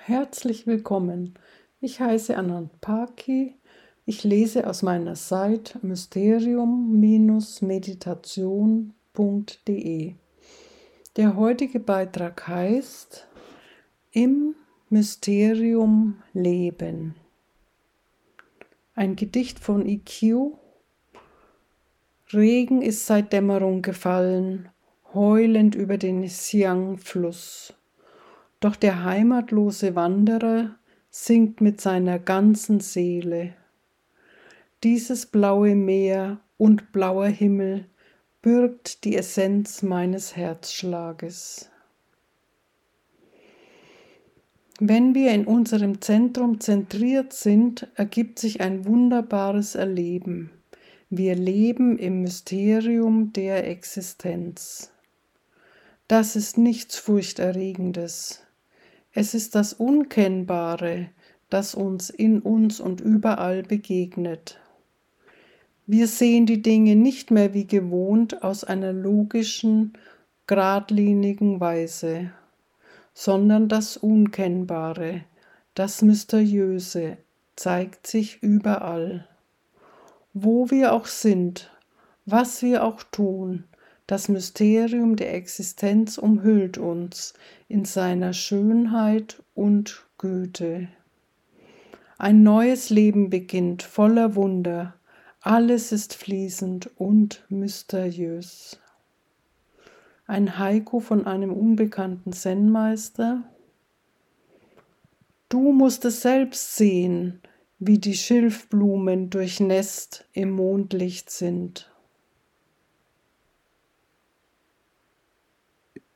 Herzlich willkommen. Ich heiße Anand Paki. Ich lese aus meiner Seite mysterium-meditation.de. Der heutige Beitrag heißt Im Mysterium leben. Ein Gedicht von IQ. Regen ist seit Dämmerung gefallen, heulend über den Siang-Fluss. Doch der heimatlose Wanderer singt mit seiner ganzen Seele. Dieses blaue Meer und blauer Himmel bürgt die Essenz meines Herzschlages. Wenn wir in unserem Zentrum zentriert sind, ergibt sich ein wunderbares Erleben. Wir leben im Mysterium der Existenz. Das ist nichts Furchterregendes. Es ist das Unkennbare, das uns in uns und überall begegnet. Wir sehen die Dinge nicht mehr wie gewohnt aus einer logischen, geradlinigen Weise, sondern das Unkennbare, das Mysteriöse zeigt sich überall. Wo wir auch sind, was wir auch tun, das Mysterium der Existenz umhüllt uns in seiner Schönheit und Güte. Ein neues Leben beginnt voller Wunder, alles ist fließend und mysteriös. Ein Haiku von einem unbekannten Zen-Meister. Du musst es selbst sehen, wie die Schilfblumen durchnässt im Mondlicht sind.